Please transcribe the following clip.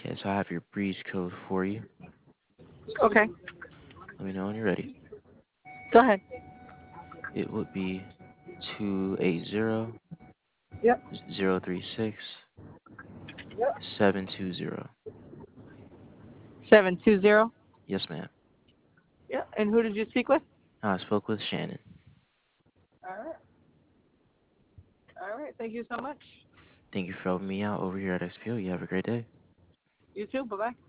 Okay, so I have your breach code for you. Okay. Let me know when you're ready. Go ahead. It would be 280 Yep. 036 Yep. 720. 720. Yes, ma'am. Yeah. And who did you speak with? I spoke with Shannon. All right. All right. Thank you so much. Thank you for helping me out over here at XPO. You have a great day. You too. Bye bye.